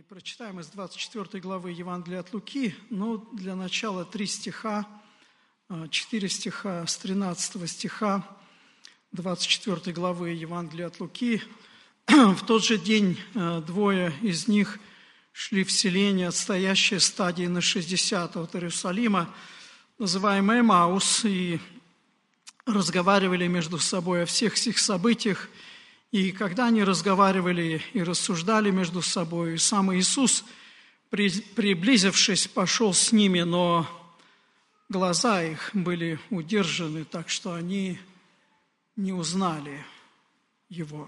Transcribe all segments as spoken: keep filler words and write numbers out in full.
И прочитаем из двадцать четвёртой главы Евангелия от Луки, но для начала три стиха, четыре стиха с тринадцатого стиха двадцать четвёртой главы Евангелия от Луки. В тот же день двое из них шли в селение, отстоящее стадии на шестьдесят от Иерусалима, называемое Эмаус, и разговаривали между собой о всех сих событиях. И когда они разговаривали и рассуждали между собой, сам Иисус, приблизившись, пошел с ними, но глаза их были удержаны, так что они не узнали Его.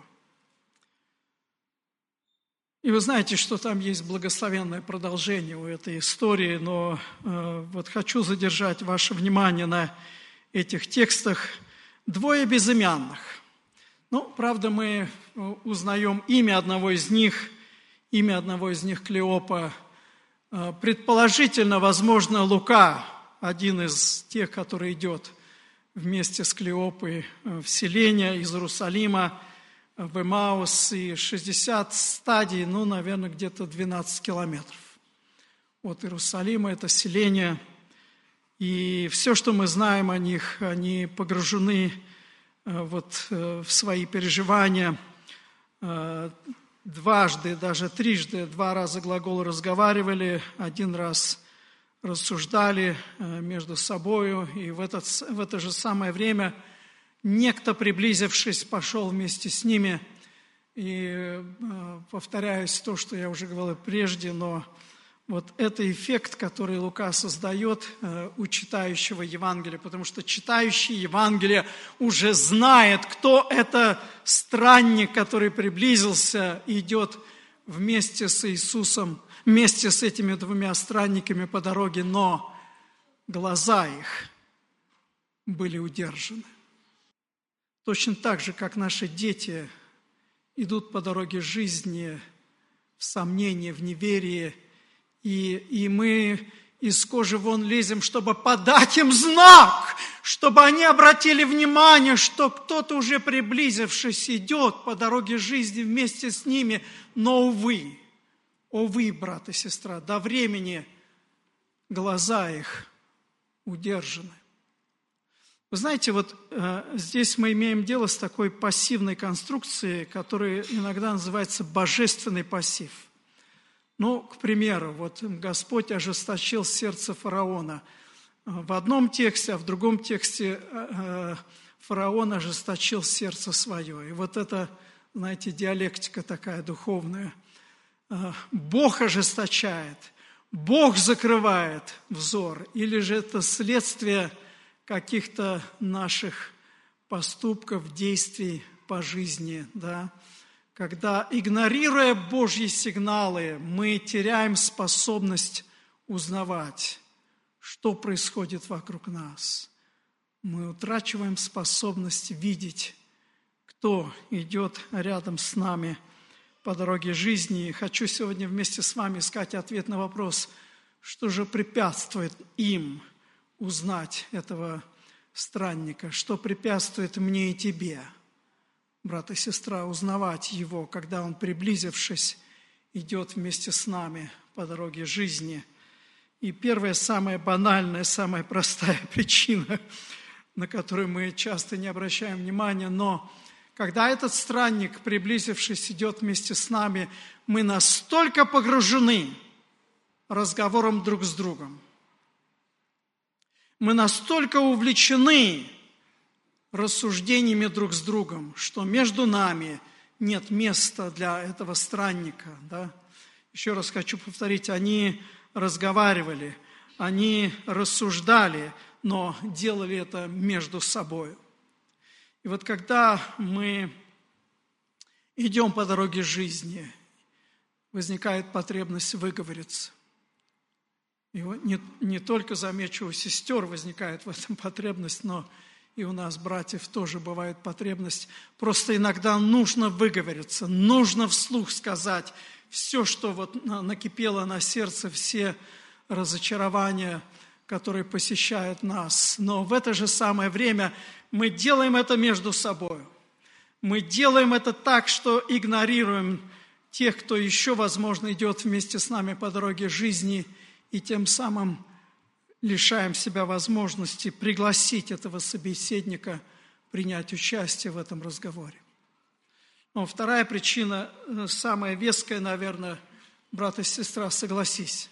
И вы знаете, что там есть благословенное продолжение у этой истории, но э, вот хочу задержать ваше внимание на этих текстах. Двое безымянных. Ну, правда, мы узнаем имя одного из них, имя одного из них Клеопа. Предположительно, возможно, Лука, один из тех, который идет вместе с Клеопой в селение из Иерусалима в Эмаус, и шестьдесят стадий, ну, наверное, где-то двенадцать километров от Иерусалима, это селение. И все, что мы знаем о них, они погружены вот в свои переживания. Дважды, даже трижды, два раза глагол разговаривали, один раз рассуждали между собою, и в, этот, в это же самое время некто, приблизившись, пошел вместе с ними. И повторяюсь то, что я уже говорил прежде, но вот это эффект, который Лука создает у читающего Евангелия, потому что читающий Евангелие уже знает, кто это странник, который приблизился и идет вместе с Иисусом, вместе с этими двумя странниками по дороге, но глаза их были удержаны. Точно так же, как наши дети идут по дороге жизни в сомнении, в неверии, И, и мы из кожи вон лезем, чтобы подать им знак, чтобы они обратили внимание, что кто-то уже приблизившись идет по дороге жизни вместе с ними. Но, увы, увы, брат и сестра, до времени глаза их удержаны. Вы знаете, вот э, здесь мы имеем дело с такой пассивной конструкцией, которая иногда называется божественный пассив. Ну, к примеру, вот Господь ожесточил сердце фараона в одном тексте, а в другом тексте фараон ожесточил сердце свое. И вот это, знаете, диалектика такая духовная. Бог ожесточает, Бог закрывает взор, или же это следствие каких-то наших поступков, действий по жизни, да? Когда, игнорируя Божьи сигналы, мы теряем способность узнавать, что происходит вокруг нас. Мы утрачиваем способность видеть, кто идет рядом с нами по дороге жизни. И хочу сегодня вместе с вами искать ответ на вопрос, что же препятствует им узнать этого странника, что препятствует мне и тебе, брат и сестра, узнавать Его, когда Он, приблизившись, идет вместе с нами по дороге жизни. И первая, самая банальная, самая простая причина, на которую мы часто не обращаем внимания, но когда этот странник, приблизившись, идет вместе с нами, мы настолько погружены разговором друг с другом, мы настолько увлечены рассуждениями друг с другом, что между нами нет места для этого странника. Да? Еще раз хочу повторить, они разговаривали, они рассуждали, но делали это между собой. И вот когда мы идем по дороге жизни, возникает потребность выговориться. И не, не только, замечу, у сестер возникает в этом потребность, но и у нас, братьев, тоже бывает потребность. Просто иногда нужно выговориться, нужно вслух сказать все, что вот накипело на сердце, все разочарования, которые посещают нас. Но в это же самое время мы делаем это между собой. Мы делаем это так, что игнорируем тех, кто еще, возможно, идет вместе с нами по дороге жизни, и тем самым лишаем себя возможности пригласить этого собеседника принять участие в этом разговоре. Но вторая причина, самая веская, наверное, брат и сестра, согласись.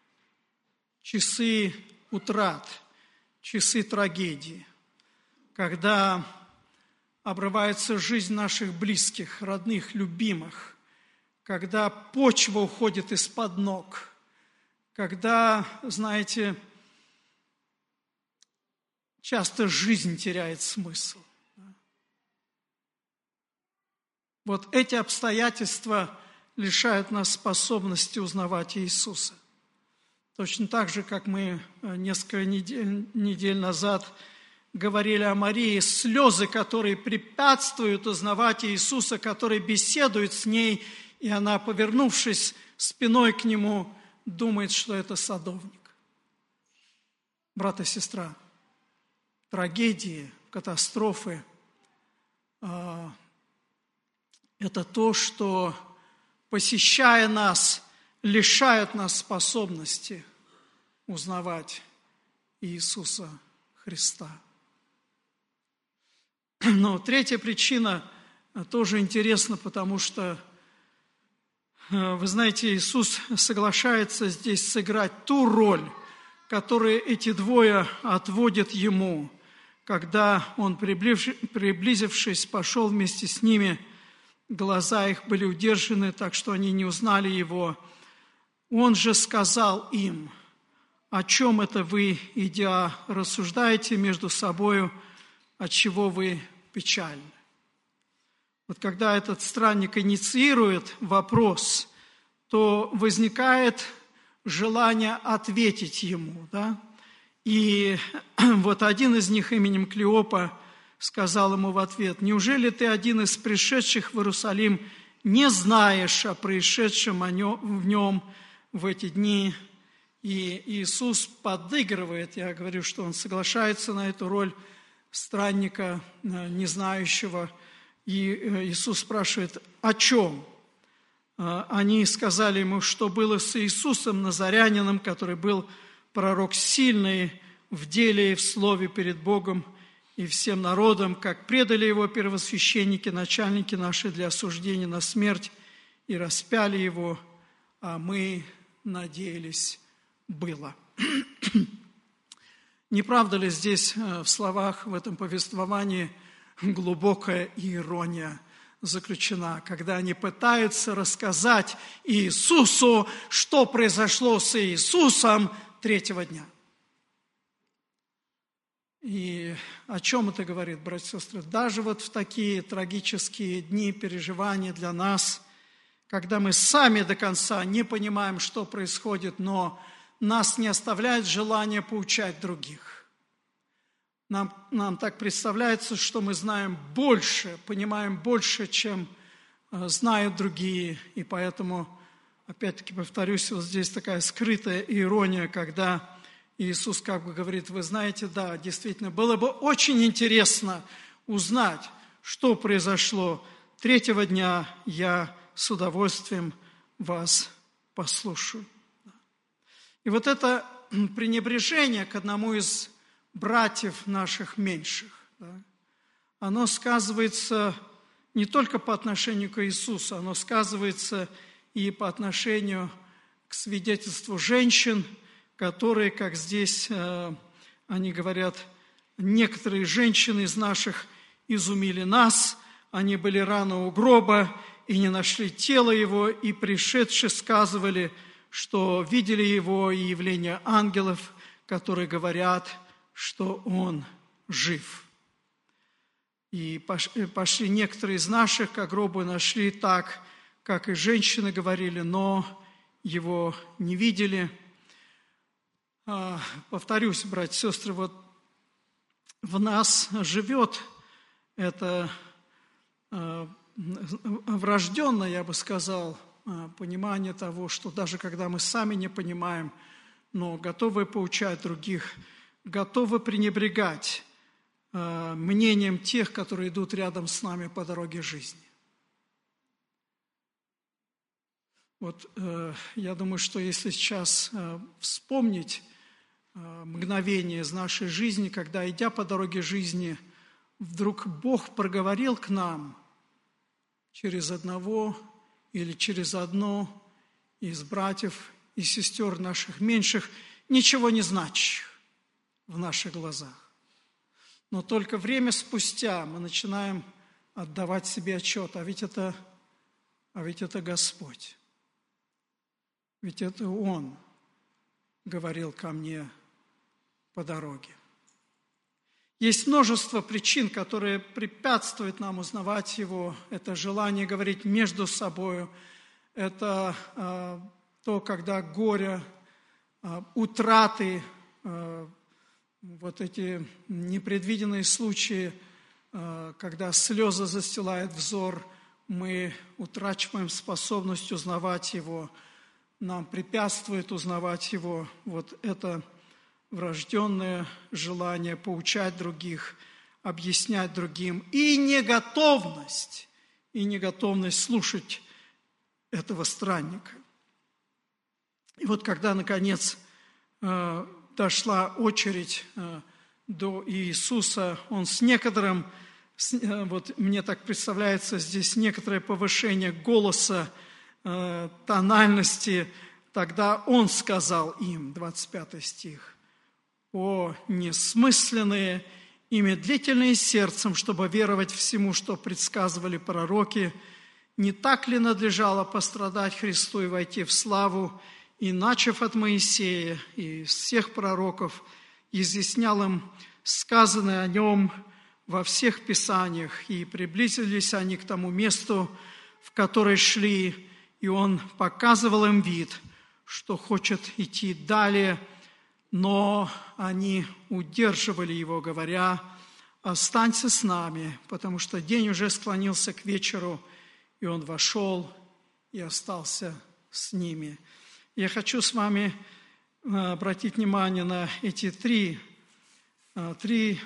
Часы утрат, часы трагедии, когда обрывается жизнь наших близких, родных, любимых, когда почва уходит из-под ног, когда, знаете, часто жизнь теряет смысл. Вот эти обстоятельства лишают нас способности узнавать Иисуса. Точно так же, как мы несколько недель, недель назад говорили о Марии, слезы, которые препятствуют узнавать Иисуса, которые беседуют с ней, и она, повернувшись спиной к Нему, думает, что это садовник. Брат и сестра, трагедии, катастрофы э, – это то, что, посещая нас, лишает нас способности узнавать Иисуса Христа. Но третья причина тоже интересна, потому что, вы знаете, Иисус соглашается здесь сыграть ту роль, которую эти двое отводят Ему, когда Он, приблизившись, пошел вместе с ними. Глаза их были удержаны, так что они не узнали Его. Он же сказал им: «О чем это вы, идя, рассуждаете между собою, отчего вы печальны?» Вот когда этот странник инициирует вопрос, то возникает желание ответить ему, да? И вот один из них именем Клеопа сказал ему в ответ: «Неужели ты один из пришедших в Иерусалим не знаешь о происшедшем в нем в эти дни?» И Иисус подыгрывает, я говорю, что Он соглашается на эту роль странника, не знающего. И Иисус спрашивает: «О чем?» Они сказали ему, что было с Иисусом Назарянином, который был пророк сильный в деле и в слове перед Богом и всем народом, как предали его первосвященники, начальники наши для осуждения на смерть и распяли его, а мы надеялись было». Не правда ли здесь в словах, в этом повествовании глубокая ирония заключена, когда они пытаются рассказать Иисусу, что произошло с Иисусом третьего дня? И о чем это говорит, братья и сестры? Даже вот в такие трагические дни переживания для нас, когда мы сами до конца не понимаем, что происходит, но нас не оставляет желание поучать других. Нам, нам так представляется, что мы знаем больше, понимаем больше, чем э, знают другие. И поэтому, опять-таки повторюсь, вот здесь такая скрытая ирония, когда Иисус как бы говорит: вы знаете, да, действительно, было бы очень интересно узнать, что произошло третьего дня, я с удовольствием вас послушаю. И вот это пренебрежение к одному из братьев наших меньших, да, оно сказывается не только по отношению к Иисусу, оно сказывается и по отношению к свидетельству женщин, которые, как здесь э, они говорят, некоторые женщины из наших изумили нас, они были рано у гроба и не нашли тело его, и пришедшие сказывали, что видели его и явление ангелов, которые говорят, что он жив. И пошли некоторые из наших к гробу, нашли так, как и женщины говорили, но его не видели. Повторюсь, братья и сестры, вот в нас живет это врожденное, я бы сказал, понимание того, что даже когда мы сами не понимаем, но готовы поучать других, готовы пренебрегать мнением тех, которые идут рядом с нами по дороге жизни. Вот э, я думаю, что если сейчас э, вспомнить э, мгновение из нашей жизни, когда, идя по дороге жизни, вдруг Бог проговорил к нам через одного или через одну из братьев и сестер наших меньших, ничего не значащих в наших глазах. Но только время спустя мы начинаем отдавать себе отчет, а ведь это, а ведь это Господь. Ведь это Он говорил ко мне по дороге. Есть множество причин, которые препятствуют нам узнавать Его. Это желание говорить между собой. Это э, то, когда горе, э, утраты, э, вот эти непредвиденные случаи, э, когда слезы застилают взор, мы утрачиваем способность узнавать Его. Нам препятствует узнавать Его вот это врожденное желание поучать других, объяснять другим, и неготовность, и неготовность слушать этого странника. И вот когда, наконец, дошла очередь до Иисуса, Он с некоторым, вот мне так представляется, здесь некоторое повышение голоса, тональности, тогда Он сказал им, двадцать пятый стих, «О, несмысленные и медлительные сердцем, чтобы веровать всему, что предсказывали пророки, не так ли надлежало пострадать Христу и войти в славу, и, начав от Моисея и всех пророков, изъяснял им сказанное о Нем во всех Писаниях, и приблизились они к тому месту, в которое шли, и Он показывал им вид, что хочет идти далее, но они удерживали Его, говоря, «Останься с нами», потому что день уже склонился к вечеру, и Он вошел и остался с ними. Я хочу с вами обратить внимание на эти три, три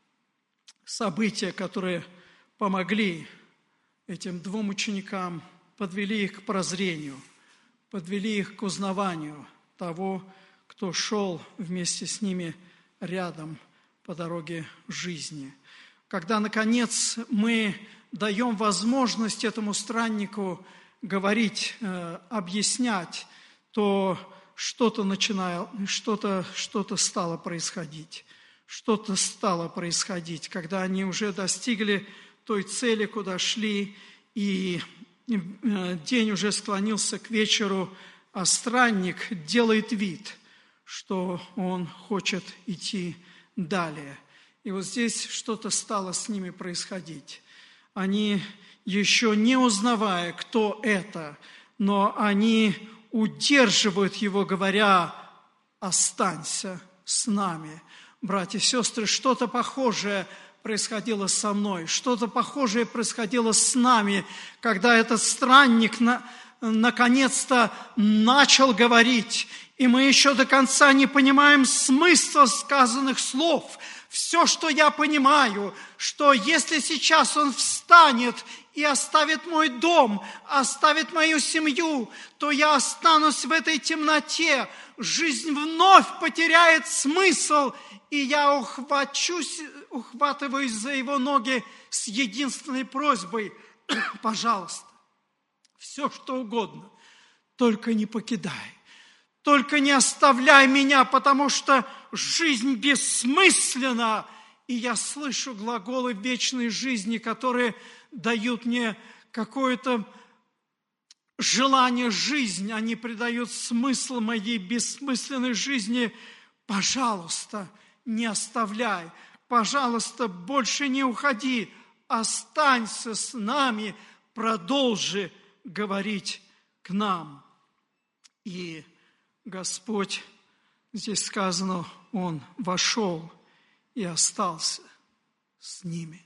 события, которые помогли этим двум ученикам, подвели их к прозрению, подвели их к узнаванию того, кто шел вместе с ними рядом по дороге жизни. Когда, наконец, мы даем возможность этому страннику говорить, объяснять, то что-то начинало, что-то, что-то стало происходить. Что-то стало происходить, когда они уже достигли той цели, куда шли, и день уже склонился к вечеру, а странник делает вид, что он хочет идти далее. И вот здесь что-то стало с ними происходить. Они, еще не узнавая, кто это, но они удерживают его, говоря, «Останься с нами». Братья и сестры, что-то похожее происходило со мной, что-то похожее происходило с нами, когда этот странник на, наконец-то начал говорить, и мы еще до конца не понимаем смысла сказанных слов. Все, что я понимаю, что если сейчас он встанет и оставит мой дом, оставит мою семью, то я останусь в этой темноте, жизнь вновь потеряет смысл, и я ухвачусь, ухватываюсь за его ноги с единственной просьбой: пожалуйста, все что угодно, только не покидай, только не оставляй меня, потому что жизнь бессмысленна, и я слышу глаголы вечной жизни, которые дают мне какое-то желание жизни, они придают смысл моей бессмысленной жизни. Пожалуйста, не оставляй, пожалуйста, больше не уходи, останься с нами, продолжи говорить к нам. И Господь, здесь сказано, Он вошел и остался с ними.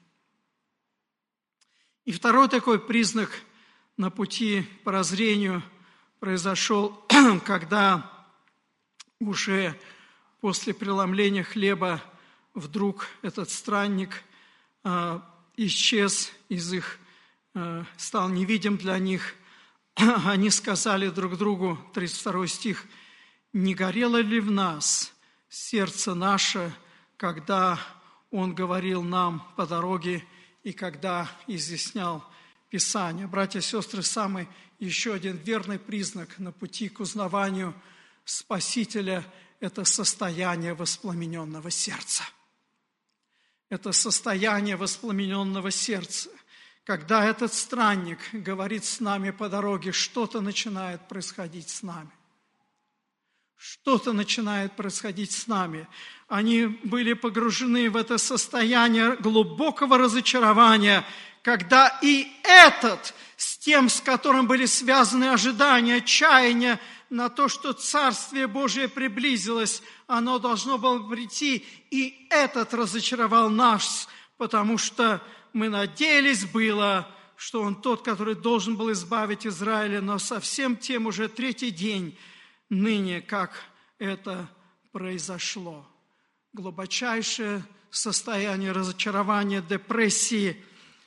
И второй такой признак на пути к прозрению произошел, когда уже после преломления хлеба вдруг этот странник э, исчез из их, э, стал невидим для них, они сказали друг другу, тридцать второй стих, «Не горело ли в нас сердце наше, когда Он говорил нам по дороге и когда изъяснял Писание?» Братья и сестры, самый еще один верный признак на пути к узнаванию Спасителя – это состояние воспламененного сердца. Это состояние воспламененного сердца. Когда этот странник говорит с нами по дороге, что-то начинает происходить с нами. Что-то начинает происходить с нами. Они были погружены в это состояние глубокого разочарования, когда и этот, с тем, с которым были связаны ожидания, чаяния на то, что Царствие Божие приблизилось, оно должно было прийти, и этот разочаровал нас, потому что мы надеялись было, что Он тот, который должен был избавить Израиля, но совсем тем уже третий день ныне, как это произошло. Глубочайшее состояние разочарования, депрессии.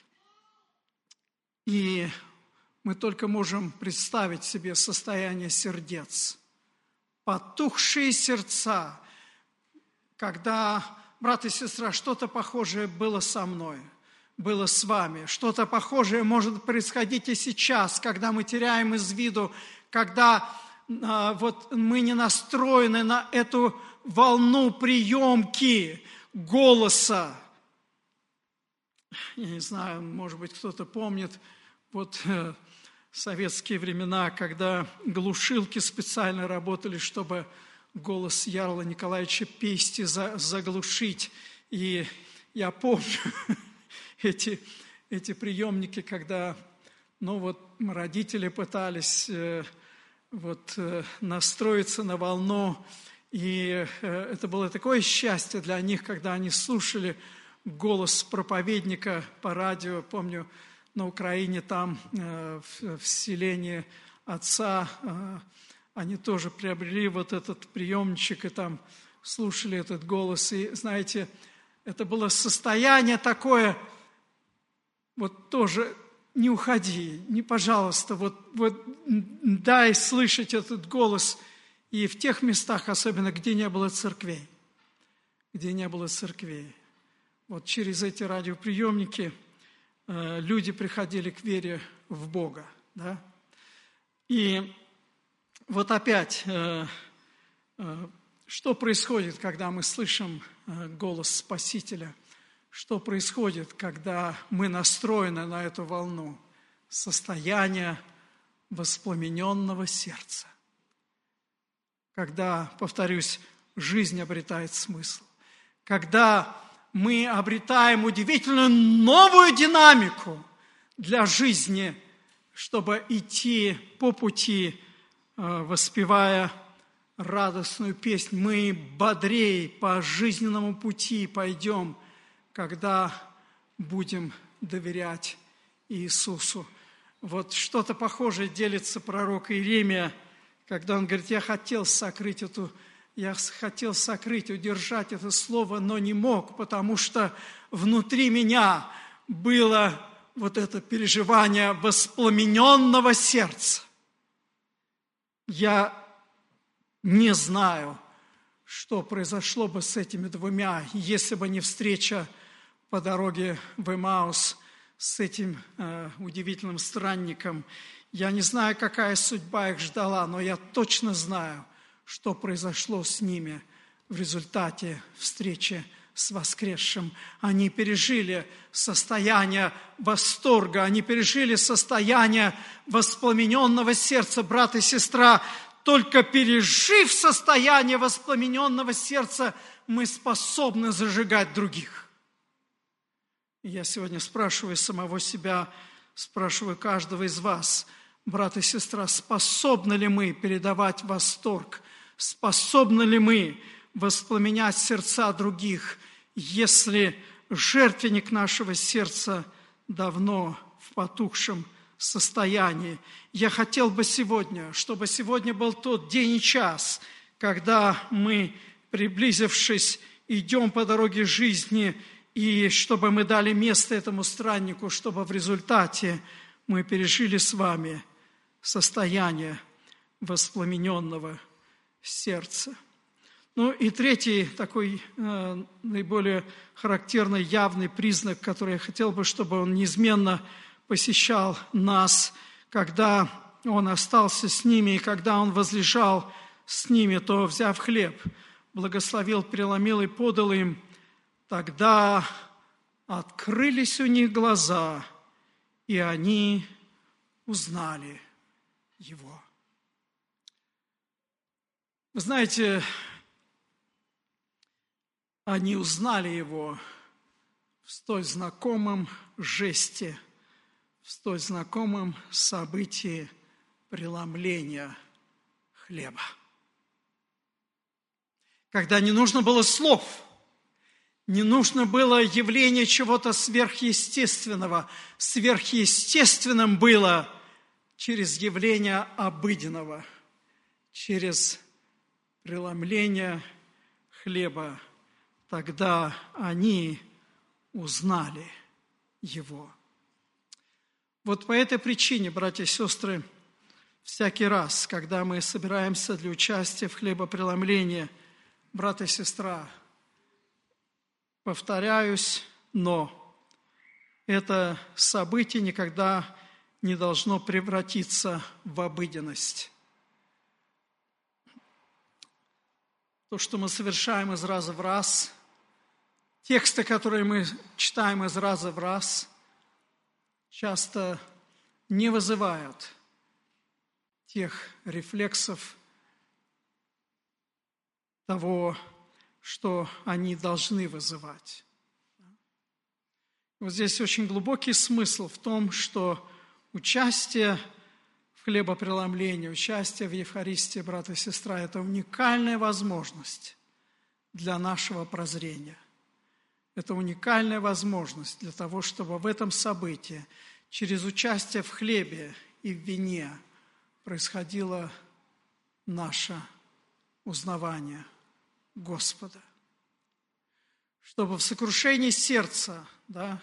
И мы только можем представить себе состояние сердец. Потухшие сердца. Когда, брат и сестра, что-то похожее было со мной, было с вами. Что-то похожее может происходить и сейчас, когда мы теряем из виду, когда а, вот мы не настроены на эту волну приемки голоса. Я не знаю, может быть, кто-то помнит, вот э, советские времена, когда глушилки специально работали, чтобы голос Ярла Николаевича Пести за, заглушить. И я помню эти, эти приемники, когда ну, вот, родители пытались э, вот, э, настроиться на волну. И э, это было такое счастье для них, когда они слушали голос проповедника по радио. Помню, на Украине, там, э, в, в селении отца, э, они тоже приобрели вот этот приемничек и там слушали этот голос. И, знаете, это было состояние такое, вот тоже не уходи, не, пожалуйста, вот, вот дай слышать этот голос. И в тех местах, особенно, где не было церквей, где не было церквей, вот через эти радиоприемники э, люди приходили к вере в Бога, да? И вот опять, э, э, что происходит, когда мы слышим э, голос Спасителя? Что происходит, когда мы настроены на эту волну? Состояние воспламененного сердца. Когда, повторюсь, жизнь обретает смысл. Когда мы обретаем удивительную новую динамику для жизни, чтобы идти по пути, воспевая радостную песнь. Мы бодрее по жизненному пути пойдем, когда будем доверять Иисусу. Вот что-то похожее делится пророк Иеремия, когда он говорит: я хотел сокрыть эту, я хотел сокрыть, удержать это слово, но не мог, потому что внутри меня было вот это переживание воспламененного сердца. Я не знаю, что произошло бы с этими двумя, если бы не встреча по дороге в Эмаус с этим э, удивительным странником. Я не знаю, какая судьба их ждала, но я точно знаю, что произошло с ними в результате встречи с воскресшим. Они пережили состояние восторга, они пережили состояние воспламененного сердца. Брат и сестра, только пережив состояние воспламененного сердца, мы способны зажигать других. Я сегодня спрашиваю самого себя, спрашиваю каждого из вас, брат и сестра, способны ли мы передавать восторг, способны ли мы воспламенять сердца других, если жертвенник нашего сердца давно в потухшем состоянии. Я хотел бы сегодня, чтобы сегодня был тот день и час, когда мы, приблизившись, идем по дороге жизни, и чтобы мы дали место этому страннику, чтобы в результате мы пережили с вами состояние воспламененного сердца. Ну и третий такой э, наиболее характерный, явный признак, который я хотел бы, чтобы он неизменно посещал нас, когда он остался с ними, и когда он возлежал с ними, то, взяв хлеб, благословил, преломил и подал им, тогда открылись у них глаза, и они узнали его. Вы знаете, они узнали его в столь знакомом жесте, в столь знакомом событии преломления хлеба. Когда не нужно было слов, не нужно было явление чего-то сверхъестественного. Сверхъестественным было через явление обыденного, через преломление хлеба. Тогда они узнали его. Вот по этой причине, братья и сестры, всякий раз, когда мы собираемся для участия в хлебопреломлении, брат и сестра, повторяюсь, но это событие никогда не должно превратиться в обыденность. То, что мы совершаем из раза в раз, тексты, которые мы читаем из раза в раз, часто не вызывают тех рефлексов того, что они должны вызывать. Вот здесь очень глубокий смысл в том, что участие в хлебопреломлении, участие в Евхаристии, брат и сестра, это уникальная возможность для нашего прозрения. Это уникальная возможность для того, чтобы в этом событии, через участие в хлебе и в вине, происходило наше узнавание Господа. Чтобы в сокрушении сердца, да,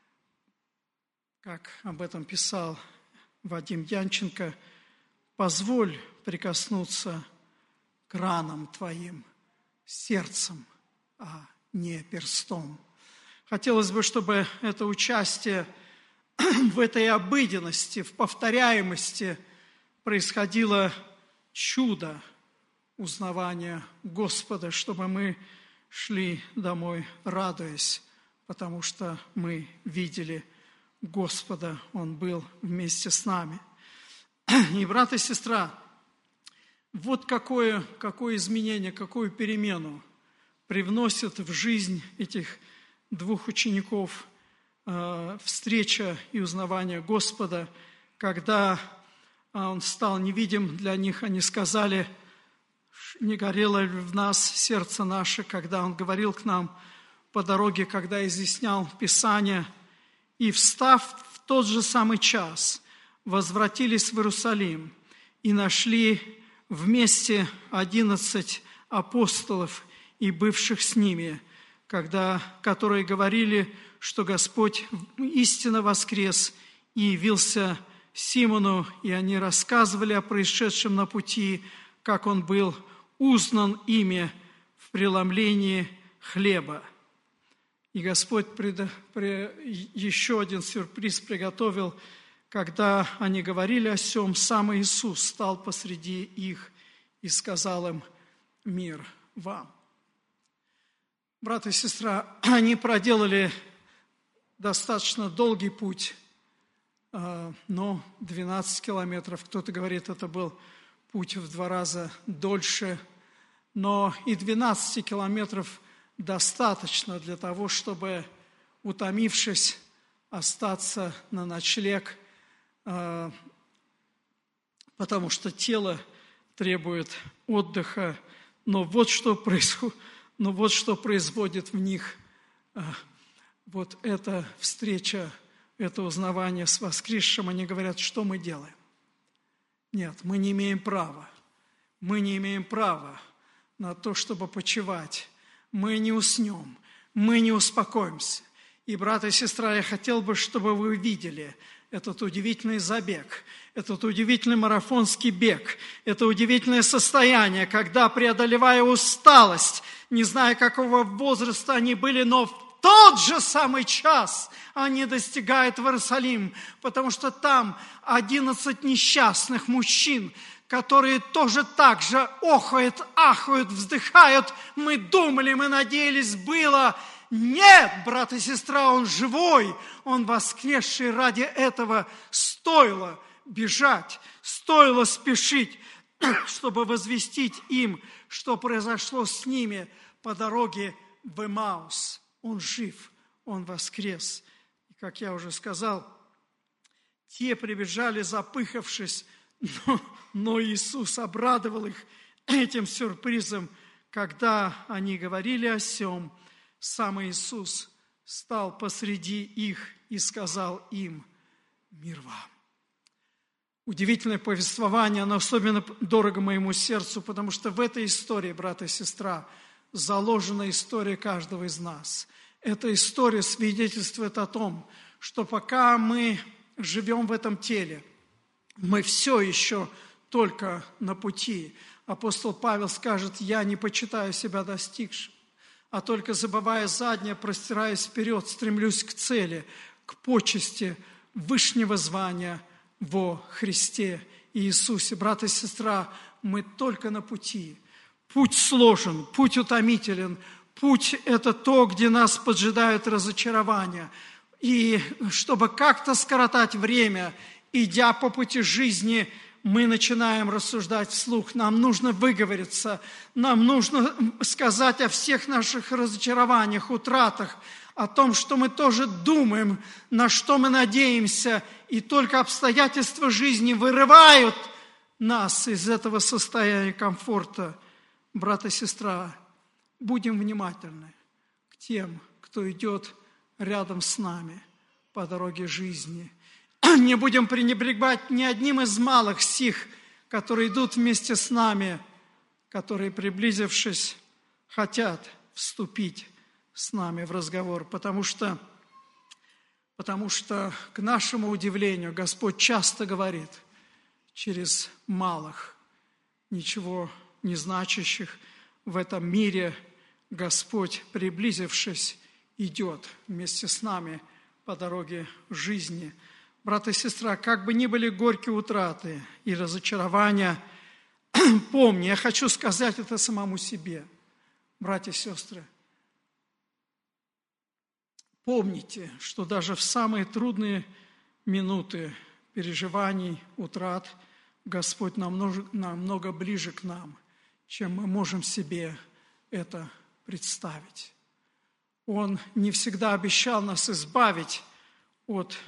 как об этом писал Вадим Янченко, позволь прикоснуться к ранам твоим сердцем, а не перстом. Хотелось бы, чтобы это участие в этой обыденности, в повторяемости происходило чудо узнавания Господа, чтобы мы шли домой, радуясь, потому что мы видели Господа, Он был вместе с нами. И, брат и сестра, вот какое, какое изменение, какую перемену привносит в жизнь этих двух учеников э, встреча и узнавание Господа, когда Он стал невидим для них, они сказали: не горело ли в нас сердце наше, когда Он говорил к нам по дороге, когда изъяснял Писание. И, встав в тот же самый час, возвратились в Иерусалим и нашли вместе одиннадцать апостолов и бывших с ними, когда, которые говорили, что Господь истинно воскрес и явился Симону, и они рассказывали о происшедшем на пути, как он был узнан ими в преломлении хлеба. И Господь пред, пред, еще один сюрприз приготовил, когда они говорили о сем, сам Иисус стал посреди их и сказал им: «Мир вам». Брат и сестра, они проделали достаточно долгий путь, но двенадцать километров. Кто-то говорит, это был путь в два раза дольше, но и двенадцать километров достаточно для того, чтобы, утомившись, остаться на ночлег, потому что тело требует отдыха. Но вот что происходит, но вот что производит в них вот эта встреча, это узнавание с воскресшим. Они говорят: что мы делаем? Нет, мы не имеем права. Мы не имеем права на то, чтобы почивать. Мы не уснем, мы не успокоимся. И, брат и сестра, я хотел бы, чтобы вы видели, этот удивительный забег, этот удивительный марафонский бег, это удивительное состояние, когда, преодолевая усталость, не зная, какого возраста они были, но в тот же самый час они достигают в Иерусалим, потому что там одиннадцать несчастных мужчин, которые тоже так же охают, ахают, вздыхают. Мы думали, мы надеялись, было. Нет, брат и сестра, Он живой, Он воскресший. Ради этого стоило бежать, стоило спешить, чтобы возвестить им, что произошло с ними по дороге в Эмаус. Он жив, Он воскрес. И, как я уже сказал, те прибежали, запыхавшись, но, но Иисус обрадовал их этим сюрпризом, когда они говорили о сем. Сам Иисус стал посреди их и сказал им: «Мир вам». Удивительное повествование, оно особенно дорого моему сердцу, потому что в этой истории, брат и сестра, заложена история каждого из нас. Эта история свидетельствует о том, что пока мы живем в этом теле, мы все еще только на пути. Апостол Павел скажет: «Я не почитаю себя достигшим, а только, забывая заднее, простираясь вперед, стремлюсь к цели, к почести вышнего звания во Христе Иисусе». Брат и сестра, мы только на пути. Путь сложен, путь утомителен, путь – это то, где нас поджидают разочарования. И чтобы как-то скоротать время, идя по пути жизни, мы начинаем рассуждать вслух. Нам нужно выговориться, нам нужно сказать о всех наших разочарованиях, утратах, о том, что мы тоже думаем, на что мы надеемся, и только обстоятельства жизни вырывают нас из этого состояния комфорта. Брат и сестра, будем внимательны к тем, кто идет рядом с нами по дороге жизни. Не будем пренебрегать ни одним из малых сих, которые идут вместе с нами, которые, приблизившись, хотят вступить с нами в разговор, потому что, потому что, к нашему удивлению, Господь часто говорит через малых, ничего не значащих в этом мире. Господь, приблизившись, идет вместе с нами по дороге жизни. Брат и сестра, как бы ни были горькие утраты и разочарования, помни, я хочу сказать это самому себе, братья и сестры, помните, что даже в самые трудные минуты переживаний, утрат, Господь намного, намного ближе к нам, чем мы можем себе это представить. Он не всегда обещал нас избавить от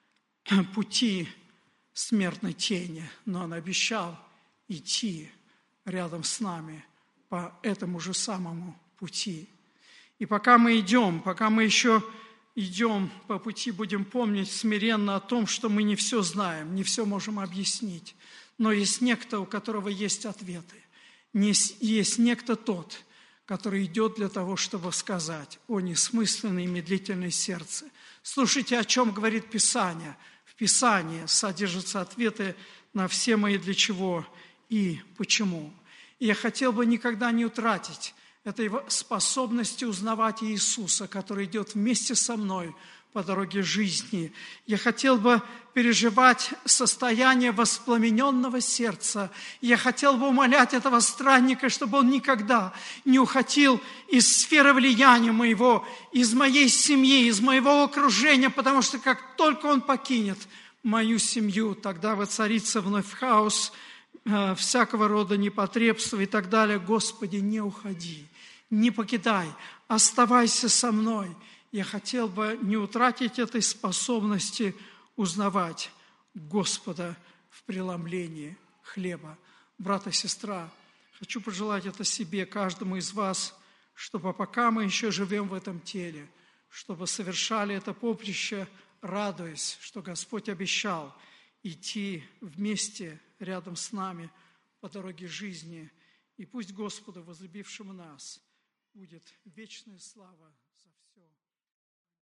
пути смертной тени, но Он обещал идти рядом с нами по этому же самому пути. И пока мы идем, пока мы еще идем по пути, будем помнить смиренно о том, что мы не все знаем, не все можем объяснить, но есть некто, у которого есть ответы. Есть некто тот, который идет для того, чтобы сказать: «О несмысленное и медлительное сердце». Слушайте, о чем говорит Писание. В Писании содержатся ответы на все мои «для чего» и «почему». И я хотел бы никогда не утратить этой способности узнавать Иисуса, который идет вместе со мной по дороге жизни. Я хотел бы переживать состояние воспламененного сердца. Я хотел бы умолять этого странника, чтобы он никогда не уходил из сферы влияния моего, из моей семьи, из моего окружения, потому что как только он покинет мою семью, тогда воцарится вновь хаос, э, всякого рода непотребства и так далее. Господи, не уходи, не покидай, оставайся со мной. Я хотел бы не утратить этой способности узнавать Господа в преломлении хлеба. Брат и сестра, хочу пожелать это себе, каждому из вас, чтобы пока мы еще живем в этом теле, чтобы совершали это поприще, радуясь, что Господь обещал идти вместе рядом с нами по дороге жизни. И пусть Господу, возлюбившему нас, будет вечная слава.